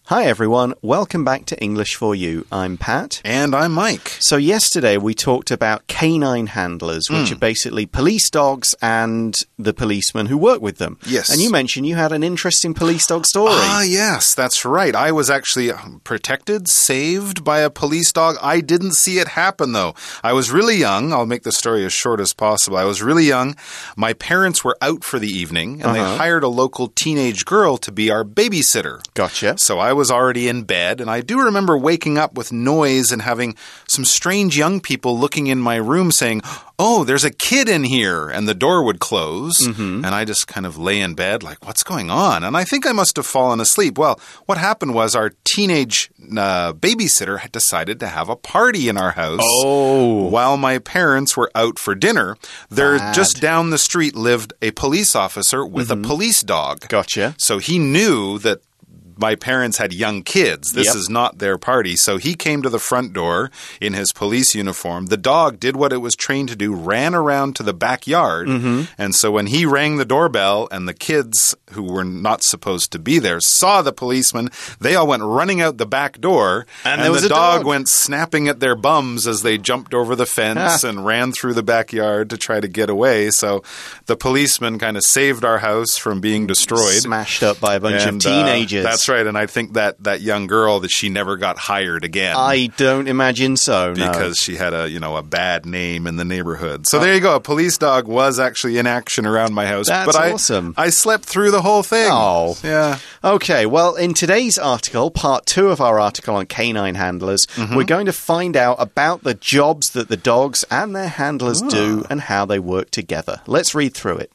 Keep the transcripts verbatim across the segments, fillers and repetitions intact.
Hi everyone, welcome back to English for You. I'm Pat. And I'm Mike. So yesterday we talked about canine handlers, which mm. are basically police dogs and the policemen who work with them. Yes. And you mentioned you had an interesting police dog story. Ah, yes, that's right. I was actually protected, saved by a police dog. I didn't see it happen, though. I was really young. I'll make the story as short as possible. I was really young. My parents were out for the evening, and uh-huh. they hired a local teenage girl to be our babysitter. Gotcha. So I was already in bed, and I do remember waking up with noise and having some strange young people looking in my room saying, "Oh, there's a kid in here," and the door would close, mm-hmm. and I just kind of lay in bed like, what's going on? And I think I must have fallen asleep. Well, what happened was our teenage uh, babysitter had decided to have a party in our house oh. while my parents were out for dinner. There, Bad. just down the street lived a police officer with mm-hmm. a police dog. Gotcha. So he knew that my parents had young kids. This yep. is not their party. So he came to the front door in his police uniform. The dog did what it was trained to do, ran around to the backyard. Mm-hmm. And so when he rang the doorbell and the kids who were not supposed to be there saw the policeman, they all went running out the back door. And, and there was the a dog, dog went snapping at their bums as they jumped over the fence and ran through the backyard to try to get away. So the policeman kind of saved our house from being destroyed. Smashed up by a bunch and, of teenagers. Uh, that's right. And I think that that young girl, that she never got hired again. I don't imagine so, no. Because she had a, you know, a bad name in the neighborhood. So oh. there you go. A police dog was actually in action around my house. That's but awesome. I, I slept through the whole thing. Oh. Yeah. Okay, well, in today's article, part two of our article on canine handlers, mm-hmm. we're going to find out about the jobs that the dogs and their handlers oh. do and how they work together. Let's read through it.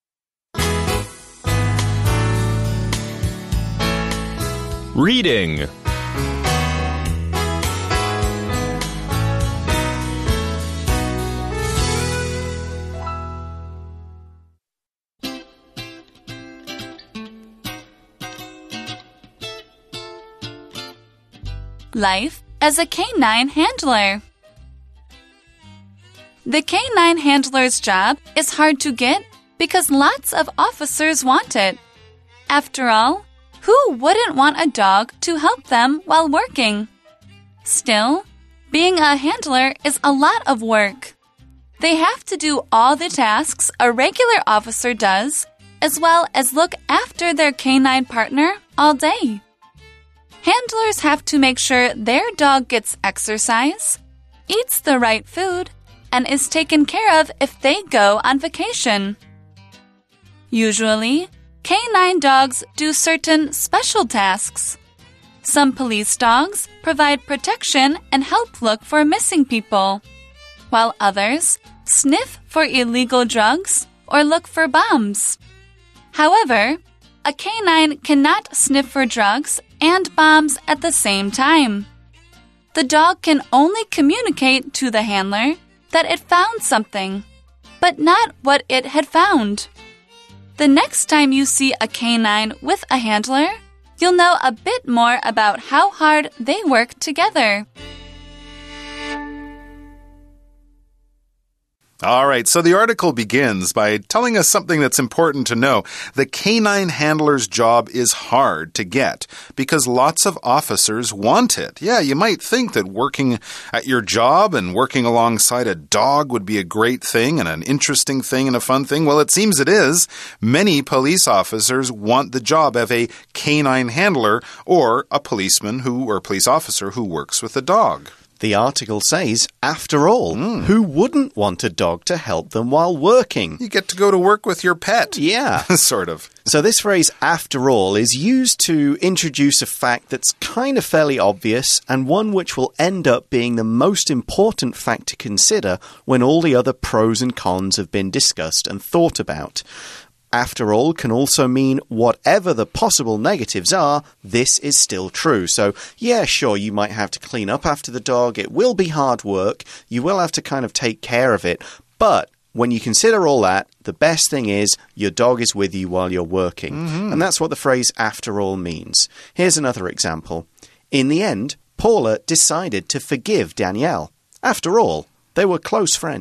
Reading. Life as a canine handler. The canine handler's job is hard to get because lots of officers want it. After all, who wouldn't want a dog to help them while working? Still, being a handler is a lot of work. They have to do all the tasks a regular officer does, as well as look after their canine partner all day. Handlers have to make sure their dog gets exercise, eats the right food, and is taken care of if they go on vacation. Usually, canine dogs do certain special tasks. Some police dogs provide protection and help look for missing people, while others sniff for illegal drugs or look for bombs. However, a canine cannot sniff for drugs and bombs at the same time. The dog can only communicate to the handler that it found something, but not what it had found. The next time you see a canine with a handler, you'll know a bit more about how hard they work together. All right, so the article begins by telling us something that's important to know. The canine handler's job is hard to get because lots of officers want it. Yeah, you might think that working at your job and working alongside a dog would be a great thing and an interesting thing and a fun thing. Well, it seems it is. Many police officers want the job of a canine handler or a policeman who or police officer who works with a dog. The article says, after all, mm. who wouldn't want a dog to help them while working? You get to go to work with your pet. Yeah. Sort of. So this phrase, after all, is used to introduce a fact that's kind of fairly obvious and one which will end up being the most important fact to consider when all the other pros and cons have been discussed and thought about. After all can also mean whatever the possible negatives are, this is still true. So, yeah, sure, you might have to clean up after the dog. It will be hard work. You will have to kind of take care of it. But when you consider all that, the best thing is your dog is with you while you're working. Mm-hmm. And that's what the phrase after all means. Here's another example. In the end, Paula decided to forgive Danielle. After all, they were close friends.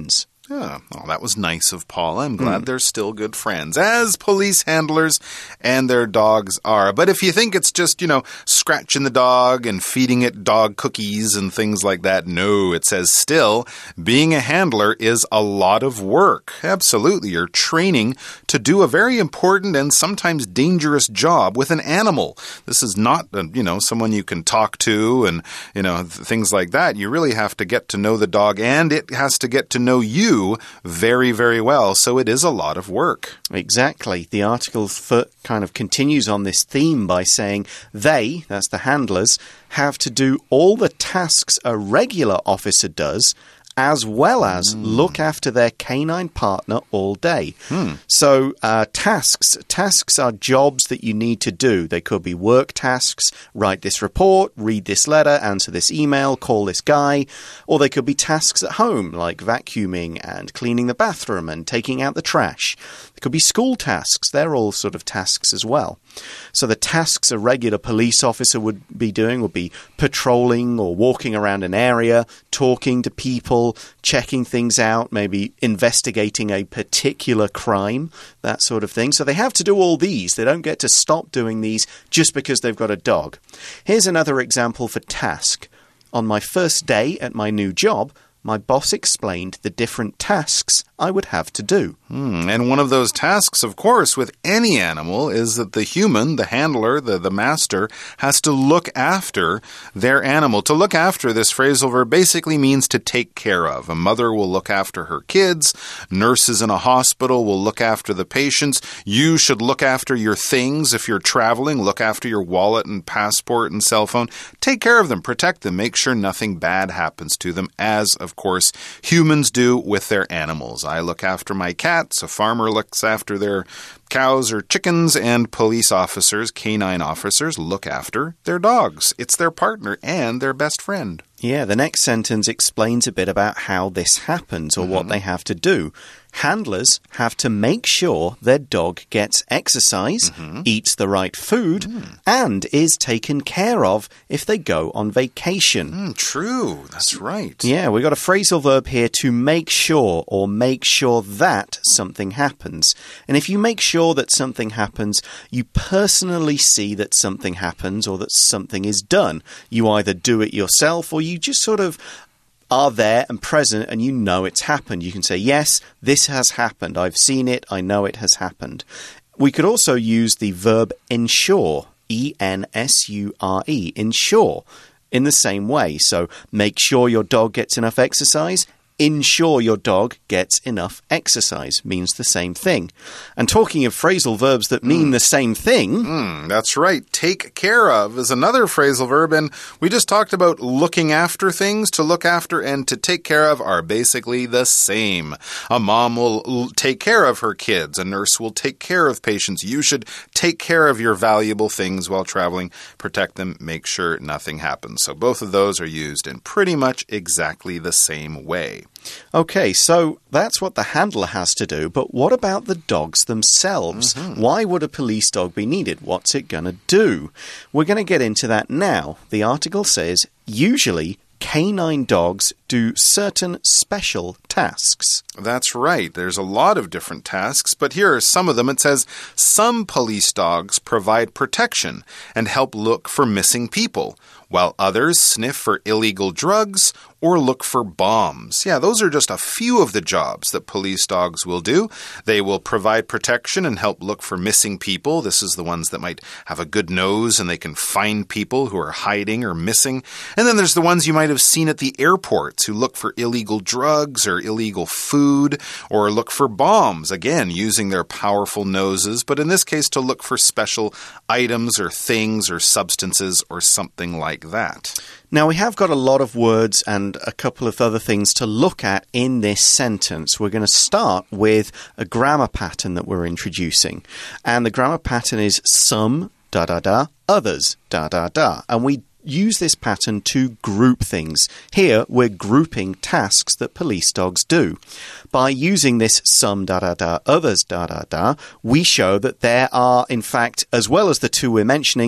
Yeah, well, that was nice of Paula. I'm glad mm. they're still good friends, as police handlers and their dogs are. But if you think it's just, you know, scratching the dog and feeding it dog cookies and things like that, no, it says still, being a handler is a lot of work. Absolutely, you're training to do a very important and sometimes dangerous job with an animal. This is not, you know, someone you can talk to and, you know, th things like that. You really have to get to know the dog, and it has to get to know you very, very well. So it is a lot of work. Exactly. The article kind of continues on this theme by saying they, that's the handlers, have to do all the tasks a regular officer does, as well as mm. look after their canine partner all day. Hmm. So uh, tasks, tasks are jobs that you need to do. They could be work tasks, write this report, read this letter, answer this email, call this guy, or they could be tasks at home, like vacuuming and cleaning the bathroom and taking out the trash. They could be school tasks. They're all sort of tasks as well. So the tasks a regular police officer would be doing would be patrolling or walking around an area, talking to people, checking things out, maybe investigating a particular crime, that sort of thing. So they have to do all these. They don't get to stop doing these just because they've got a dog. Here's another example for task. On my first day at my new job, my boss explained the different tasks I would have to do. Hmm. And one of those tasks, of course, with any animal is that the human, the handler, the, the master, has to look after their animal. To look after, this phrasal verb basically means to take care of. A mother will look after her kids. Nurses in a hospital will look after the patients. You should look after your things if you're traveling. Look after your wallet and passport and cell phone. Take care of them. Protect them. Make sure nothing bad happens to them, as, of course, humans do with their animals. I look after my cats, a farmer looks after their cows or chickens, and police officers, canine officers, look after their dogs. It's their partner and their best friend. Yeah, the next sentence explains a bit about how this happens or mm-hmm. what they have to do. Handlers have to make sure their dog gets exercise, mm-hmm. eats the right food, mm. and is taken care of if they go on vacation. Mm, true, that's right. Yeah, we've got a phrasal verb here, to make sure or make sure that something happens. And if you make sure that something happens, you personally see that something happens or that something is done. You either do it yourself or you just sort of are there and present and you know it's happened. You can say, yes, this has happened. I've seen it. I know it has happened. We could also use the verb ensure, E N S U R E, ensure, in the same way. So make sure your dog gets enough exercise. Ensure your dog gets enough exercise means the same thing. And talking of phrasal verbs that mean mm. the same thing... Mm, that's right. Take care of is another phrasal verb, and we just talked about looking after things. To look after and to take care of are basically the same. A mom will take care of her kids. A nurse will take care of patients. You should take care of your valuable things while traveling. Protect them. Make sure nothing happens. So both of those are used in pretty much exactly the same way. Okay, so that's what the handler has to do, but what about the dogs themselves? Mm-hmm. Why would a police dog be needed? What's it going to do? We're going to get into that now. The article says, usually canine dogs do certain special tasks. That's right. There's a lot of different tasks, but here are some of them. It says, some police dogs provide protection and help look for missing people, while others sniff for illegal drugs or look for bombs. Yeah, those are just a few of the jobs that police dogs will do. They will provide protection and help look for missing people. This is the ones that might have a good nose and they can find people who are hiding or missing. And then there's the ones you might have seen at the airports who look for illegal drugs or illegal food or look for bombs, again, using their powerful noses, but in this case to look for special items or things or substances or something like that. Now, we have got a lot of words and a couple of other things to look at in this sentence. We're going to start with a grammar pattern that we're introducing. And the grammar pattern is some, da-da-da, others, da-da-da. And we use this pattern to group things. Here, we're grouping tasks that police dogs do. By using this some, da-da-da, others, da-da-da, we show that there are, in fact, as well as the two we're mentioning,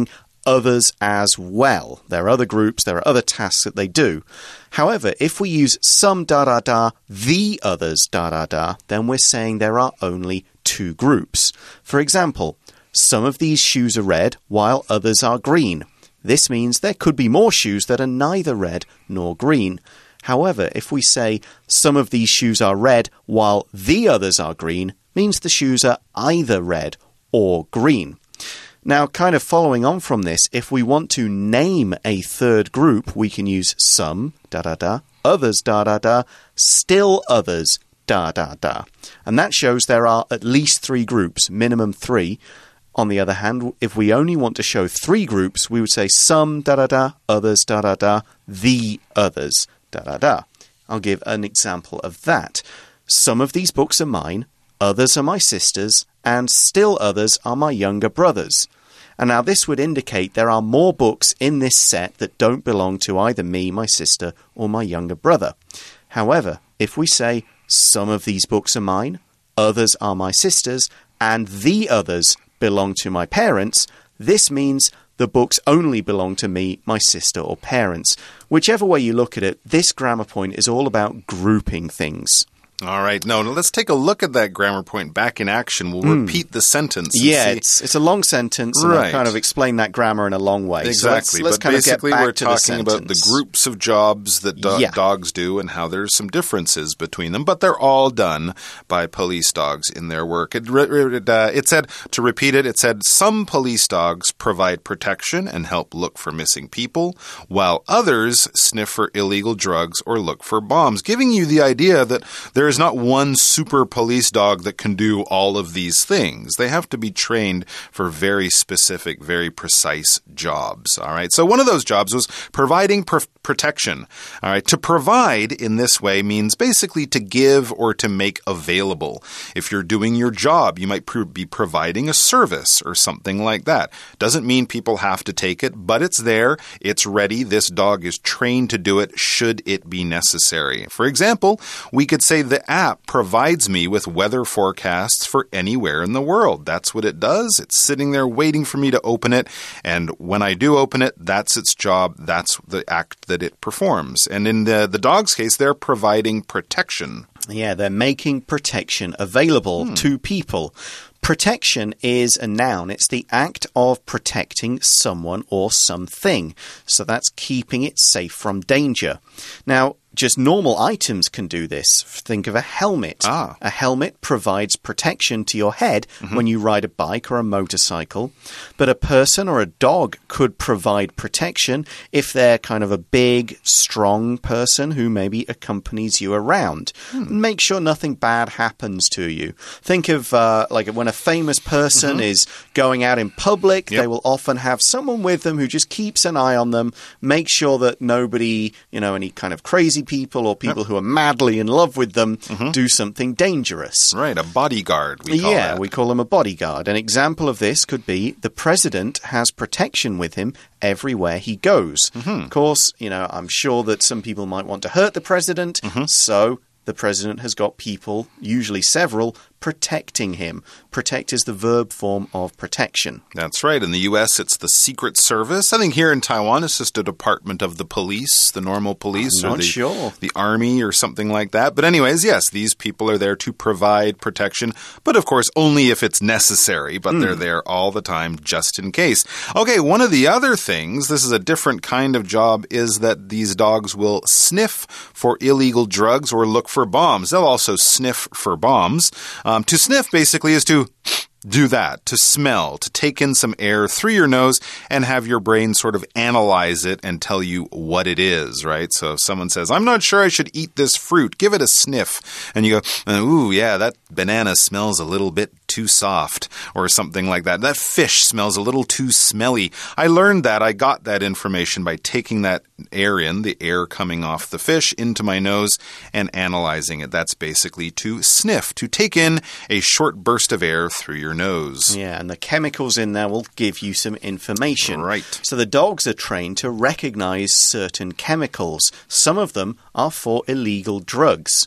others as well. There are other groups, there are other tasks that they do. However, if we use some da-da-da, the others da-da-da, then we're saying there are only two groups. For example, some of these shoes are red while others are green. This means there could be more shoes that are neither red nor green. However, if we say some of these shoes are red while the others are green, means the shoes are either red or green. Now, kind of following on from this, if we want to name a third group, we can use some, da-da-da, others, da-da-da, still others, da-da-da. And that shows there are at least three groups, minimum three. On the other hand, if we only want to show three groups, we would say some, da-da-da, others, da-da-da, the others, da-da-da. I'll give an example of that. Some of these books are mine, others are my sister's, and still others are my younger brother's. And now this would indicate there are more books in this set that don't belong to either me, my sister, or my younger brother. However, if we say some of these books are mine, others are my sister's, and the others belong to my parents, this means the books only belong to me, my sister, or parents. Whichever way you look at it, this grammar point is all about grouping things. All right. No, let's take a look at that grammar point back in action. We'll mm. repeat the sentence. Yeah, see. it's it's a long sentence, and right. I'll kind of explain that grammar in a long way. Exactly. So let's, let's but kind basically, of get back we're to talking the about the groups of jobs that do yeah. dogs do and how there's some differences between them, but they're all done by police dogs in their work. It, it, uh, it said, to repeat it, it said, some police dogs provide protection and help look for missing people, while others sniff for illegal drugs or look for bombs, giving you the idea that there is not one super police dog that can do all of these things. They have to be trained for very specific, very precise jobs. All right. So one of those jobs was providing pr protection. All right. To provide in this way means basically to give or to make available. If you're doing your job, you might pr be providing a service or something like that. Doesn't mean people have to take it, but it's there. It's ready. This dog is trained to do it should it be necessary. For example, we could say the app provides me with weather forecasts for anywhere in the world. That's what it does. It's sitting there waiting for me to open it. And when I do open it, that's its job. That's the act that it performs. And in the, the dog's case, they're providing protection. Yeah, they're making protection available hmm. to people. Protection is a noun. It's the act of protecting someone or something. So that's keeping it safe from danger. Now, just normal items can do this. Think of a helmet. Ah. A helmet provides protection to your head mm-hmm. when you ride a bike or a motorcycle. But a person or a dog could provide protection if they're kind of a big, strong person who maybe accompanies you around. Hmm. Make sure nothing bad happens to you. Think of uh, like when a famous person mm-hmm. is going out in public, yep. they will often have someone with them who just keeps an eye on them, make sure that nobody, you know, any kind of crazy people or people yep. who are madly in love with them mm-hmm. do something dangerous. Right, a bodyguard, we call Yeah, that. we call him a bodyguard. An example of this could be the president has protection with him everywhere he goes. Mm-hmm. Of course, you know, I'm sure that some people might want to hurt the president, mm-hmm. so the president has got people, usually several, protecting him. Protect is the verb form of protection. That's right. In the U S, it's the Secret Service. I think here in Taiwan, it's just a department of the police, the normal police. I'm not or the, sure. The army or something like that. But anyways, yes, these people are there to provide protection. But of course, only if it's necessary. But mm. they're there all the time just in case. Okay, one of the other things, this is a different kind of job, is that these dogs will sniff for illegal drugs or look for bombs. They'll also sniff for bombs. Um, to sniff basically is to do that, to smell, to take in some air through your nose and have your brain sort of analyze it and tell you what it is, right? So if someone says, I'm not sure I should eat this fruit, give it a sniff. And you go, ooh, yeah, that banana smells a little bit too soft or something like that. That fish smells a little too smelly. I learned that. I got that information by taking that air in, the air coming off the fish, into my nose and analyzing it. That's basically to sniff, to take in a short burst of air through your nose. Yeah, and the chemicals in there will give you some information. Right. So the dogs are trained to recognize certain chemicals. Some of them are for illegal drugs.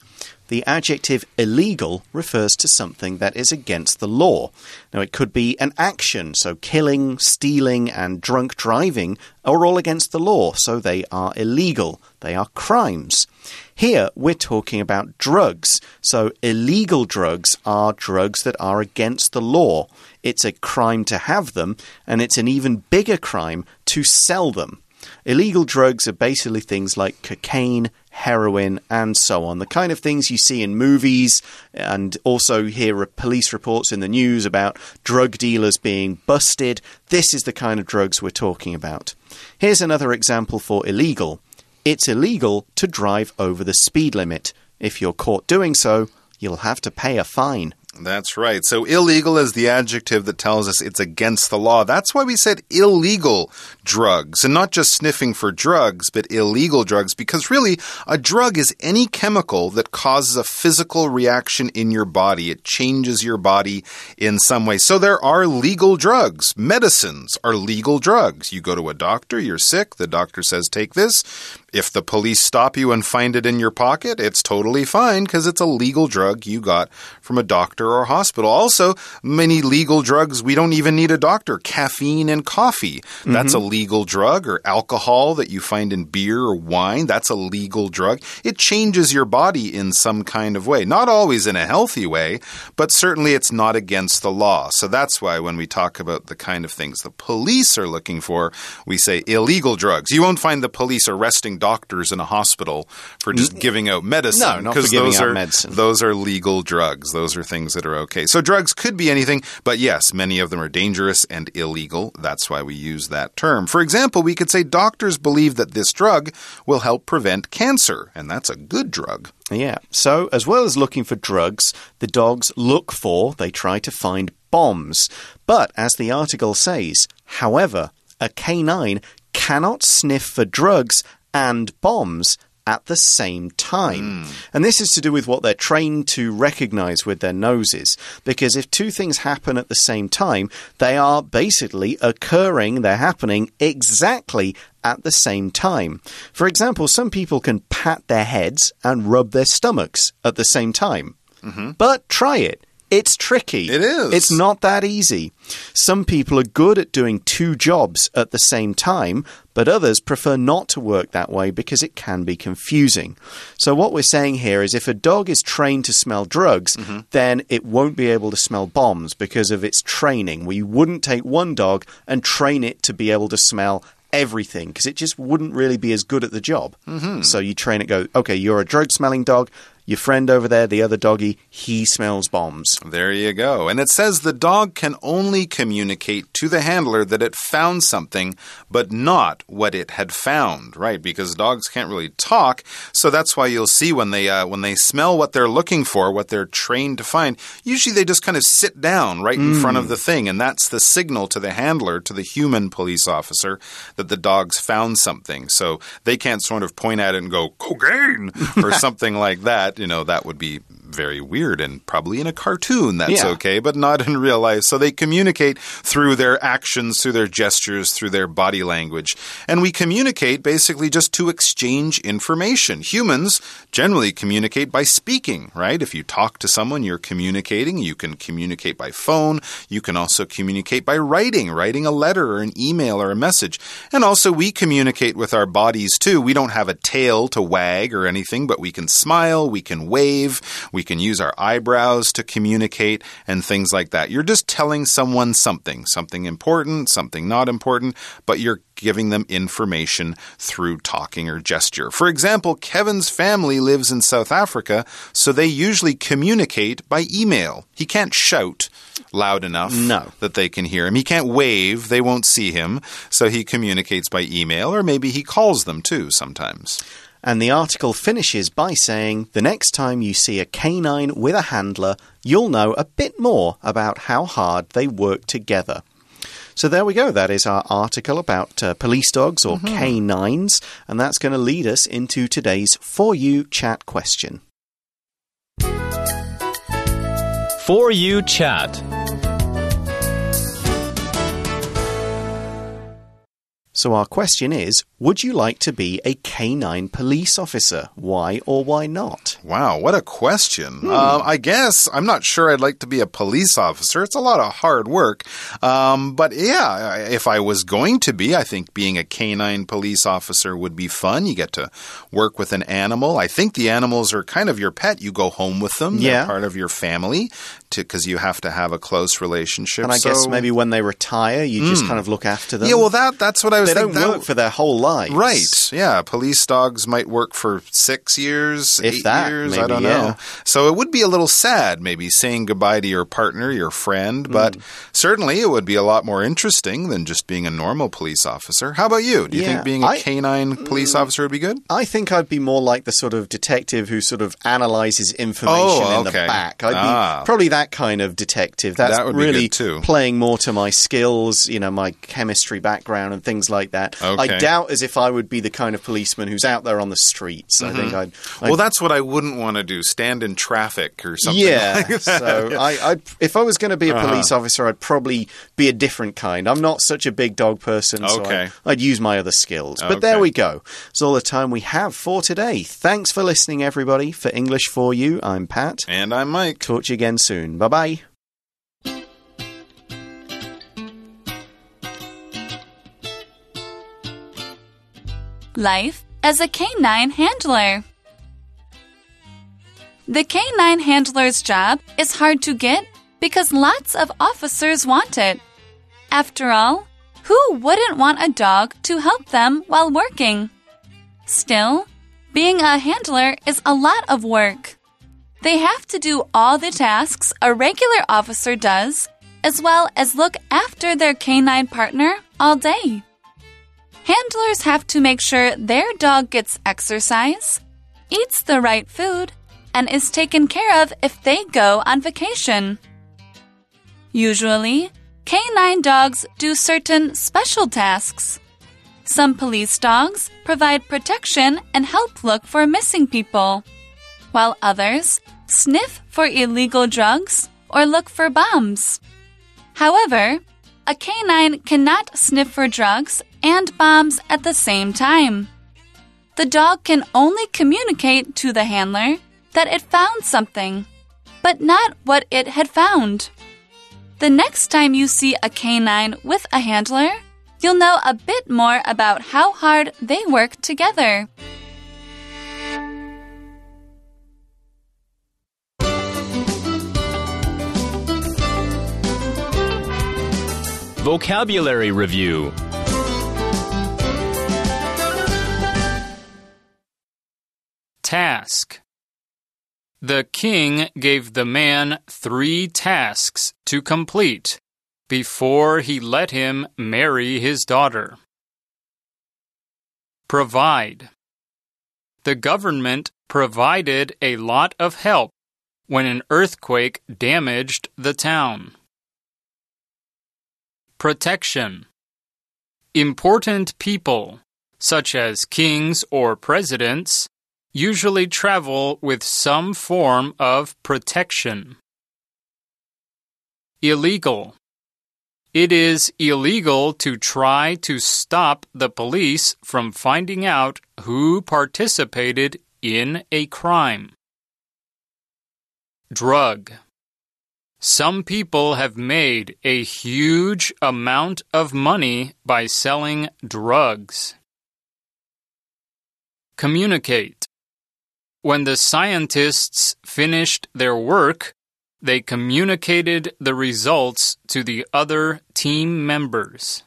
the adjective illegal refers to something that is against the law. Now, it could be an action, so killing, stealing, and drunk driving are all against the law, so they are illegal. They are crimes. Here, we're talking about drugs. So, illegal drugs are drugs that are against the law. It's a crime to have them, and it's an even bigger crime to sell them. Illegal drugs are basically things like cocaine, heroin, and so on. The kind of things you see in movies, and also hear police reports in the news about drug dealers being busted. This is the kind of drugs we're talking about. Here's another example for illegal. It's illegal to drive over the speed limit. If you're caught doing so, you'll have to pay a fine. That's right. So illegal is the adjective that tells us it's against the law. That's why we said illegal drugs, and not just sniffing for drugs, but illegal drugs, because really a drug is any chemical that causes a physical reaction in your body. It changes your body in some way. So there are legal drugs. Medicines are legal drugs. You go to a doctor, you're sick, the doctor says take this. If the police stop you and find it in your pocket, it's totally fine because it's a legal drug you got from a doctor or hospital. Also, many legal drugs, we don't even need a doctor. Caffeine and coffee, mm-hmm. that's a legal drug. Or alcohol that you find in beer or wine, that's a legal drug. It changes your body in some kind of way. Not always in a healthy way, but certainly it's not against the law. So that's why when we talk about the kind of things the police are looking for, we say illegal drugs. You won't find the police arresting doctors in a hospital for just giving out medicine. No, not for giving those out are, medicine. Those are legal drugs. Those are things that are okay. So drugs could be anything, but yes, many of them are dangerous and illegal. That's why we use that term. For example, we could say doctors believe that this drug will help prevent cancer, and that's a good drug. Yeah. So as well as looking for drugs, the dogs look for, they try to find bombs. But as the article says, however, a canine cannot sniff for drugs and bombs at the same time. Mm. And this is to do with what they're trained to recognize with their noses. Because if two things happen at the same time, they are basically occurring, they're happening exactly at the same time. For example, some people can pat their heads and rub their stomachs at the same time. Mm-hmm. But try it. It's tricky. It is. It's not that easy. Some people are good at doing two jobs at the same time, but others prefer not to work that way because it can be confusing. So what we're saying here is if a dog is trained to smell drugs, mm-hmm. then it won't be able to smell bombs because of its training. We wouldn't take one dog and train it to be able to smell everything because it just wouldn't really be as good at the job. Mm-hmm. So you train it, go, okay, you're a drug-smelling dog. Your friend over there, the other doggy, he smells bombs. There you go. And it says the dog can only communicate to the handler that it found something, but not what it had found, right? Because dogs can't really talk. So that's why you'll see when they uh, when they smell what they're looking for, what they're trained to find, usually they just kind of sit down right in mm. front of the thing. And that's the signal to the handler, to the human police officer, that the dog's found something. So they can't sort of point at it and go, cocaine, or something like that. You know, that would be very weird and probably in a cartoon that's yeah. okay, but not in real life. So they communicate through their actions, through their gestures, through their body language. And we communicate basically just to exchange information. Humans generally communicate by speaking, right? If you talk to someone, you're communicating. You can communicate by phone. You can also communicate by writing, writing a letter or an email or a message. And also we communicate with our bodies too. We don't have a tail to wag or anything, but we can smile, we can wave, we can use our eyebrows to communicate and things like that. You're just telling someone something, something important, something not important, but you're giving them information through talking or gesture. For example, Kevin's family lives in South Africa, so they usually communicate by email. He can't shout loud enough no. that they can hear him. He can't wave, they won't see him, so he communicates by email, or maybe he calls them too sometimes. And the article finishes by saying, the next time you see a canine with a handler, you'll know a bit more about how hard they work together. So there we go. That is our article about uh, police dogs or mm-hmm. canines. And that's going to lead us into today's For You Chat question. For You Chat. So our question is, would you like to be a canine police officer? Why or why not? Wow, what a question. Hmm. Uh, I guess I'm not sure I'd like to be a police officer. It's a lot of hard work. Um, but yeah, if I was going to be, I think being a canine police officer would be fun. You get to work with an animal. I think the animals are kind of your pet. You go home with them. Yeah. They're part of your family because you have to have a close relationship. And I so, guess maybe when they retire, you mm. just kind of look after them. Yeah, well, that that's what I was they thinking. They don't work that, for their whole lives. Right. Yeah. Police dogs might work for six years, if eight that, years. Maybe, I don't yeah. know. So it would be a little sad, maybe, saying goodbye to your partner, your friend. But mm. certainly it would be a lot more interesting than just being a normal police officer. How about you? Do you yeah, think being a I, canine police mm, officer would be good? I think I'd be more like the sort of detective who sort of analyzes information oh, in okay. the back. I'd ah. be probably that kind of detective. That's that would really be good too. Playing more to my skills, you know, my chemistry background and things like that. Okay. I doubt as if I would be the kind of policeman who's out there on the streets. Mm-hmm. I think I'd, I'd... Well, that's what I wouldn't want to do, stand in traffic or something yeah, like that. So I, I'd, if I was going to be a police uh-huh. officer, I'd probably be a different kind. I'm not such a big dog person, so okay. I, I'd use my other skills. But okay. there we go. It's all the time we have for today. Thanks for listening, everybody. For English For You, I'm Pat. And I'm Mike. Talk to you again soon. Bye-bye. Life as a canine handler. The canine handler's job is hard to get because lots of officers want it. After all, who wouldn't want a dog to help them while working? Still, being a handler is a lot of work. They have to do all the tasks a regular officer does, as well as look after their canine partner all day. Handlers have to make sure their dog gets exercise, eats the right food, and is taken care of if they go on vacation. Usually, canine dogs do certain special tasks. Some police dogs provide protection and help look for missing people, while others sniff for illegal drugs or look for bombs. However, a canine cannot sniff for drugs and bombs at the same time. The dog can only communicate to the handler that it found something, but not what it had found. The next time you see a canine with a handler, you'll know a bit more about how hard they work together. Vocabulary Review. Task. The king gave the man three tasks to complete before he let him marry his daughter. Provide. The government provided a lot of help when an earthquake damaged the town. Protection. Important people, such as kings or presidents, usually travel with some form of protection. Illegal. It is illegal to try to stop the police from finding out who participated in a crime. Drug. Some people have made a huge amount of money by selling drugs. Communicate. When the scientists finished their work, they communicated the results to the other team members.